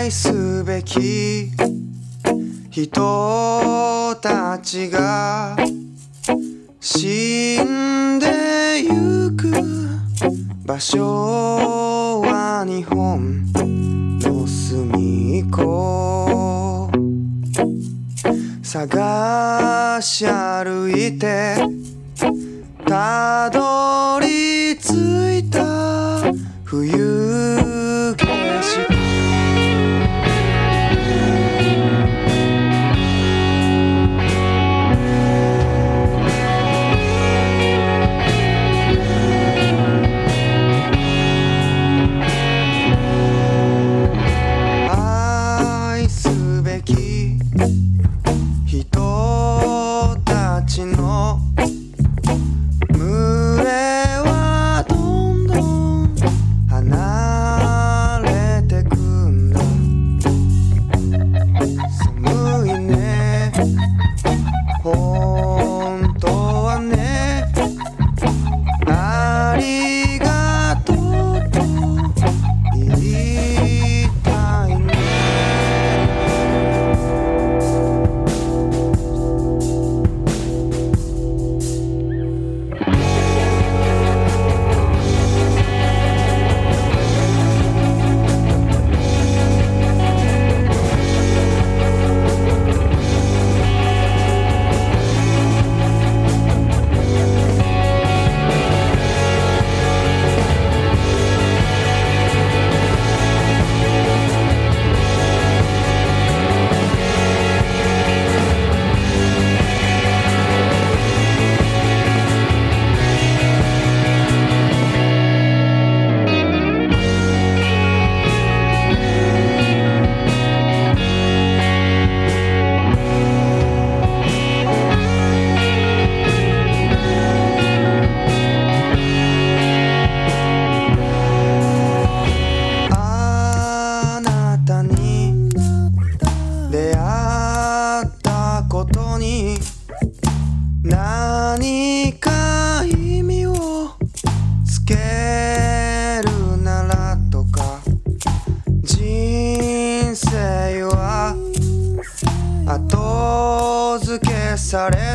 愛すべき人たちが死んでゆく場所は日本の隅っこ探し歩いてたどり着いた冬景色愛すべき人たちの群れはどんどん離れてくんだ寒いね本当はねありがとうと言いたいね出会ったことに何か意味をつけるならとか人生は後付けされ